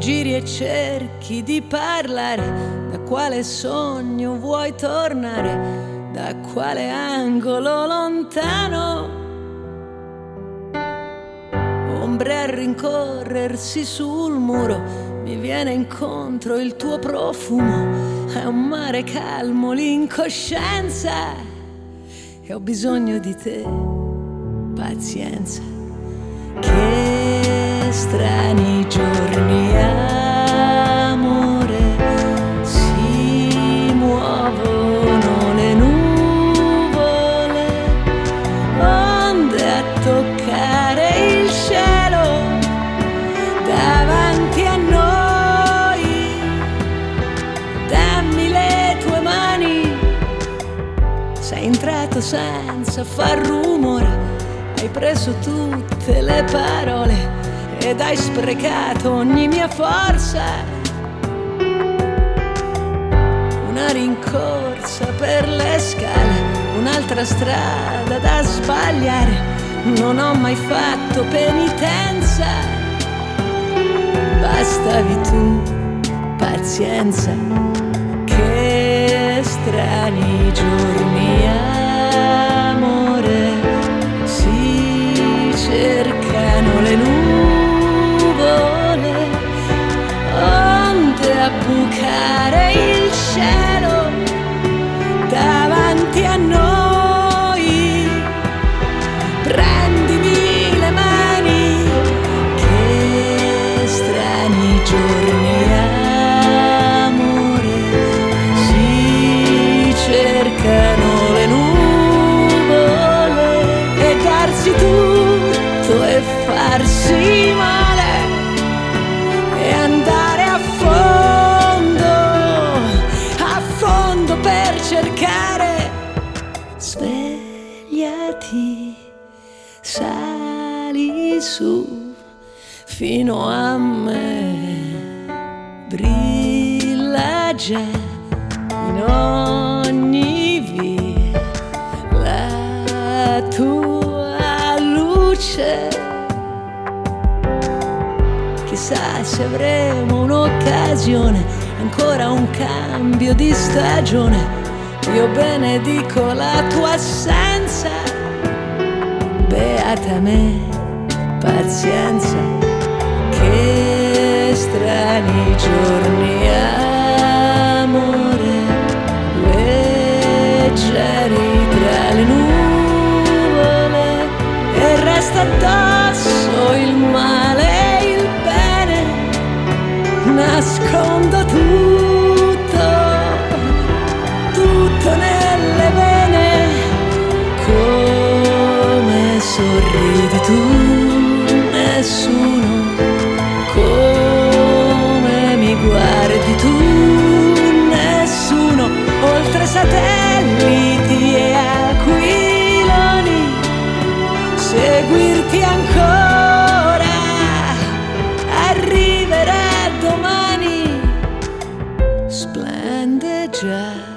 giri e cerchi di parlare, da quale sogno vuoi tornare, da quale angolo lontano. Ombre a rincorrersi sul muro, mi viene incontro il tuo profumo, è un mare calmo l'incoscienza, e ho bisogno di te, pazienza. Che strani giorni, amore, si muovono le nuvole, onde a toccare il cielo davanti a noi. Dammi le tue mani, sei entrato senza far rumore, hai preso tutte le parole ed hai sprecato ogni mia forza. Una rincorsa per le scale, un'altra strada da sbagliare, non ho mai fatto penitenza. Bastavi tu, pazienza. Che strani giorni, amore, si cercano le nuvole, onde a bucare il cielo davanti a noi. Prendimi le mani, che strani giorni, amore, si cercano le nuvole, e darsi tutto e farsi male, e andare a fondo per cercare. Svegliati, sali su fino a me, brilla già in ogni via la tua luce. Chissà se avremo un'occasione, ancora un cambio di stagione. Io benedico la tua assenza, beata me, pazienza. Che strani giorni, amore, leggeri tra le nuvole, e resta addosso il male e il bene, nascondo tutto nelle vene. Come sorridi tu, nessuno, come mi guardi tu, nessuno, oltre satelliti e aquiloni, seguirti ancora, arriverà domani, splende già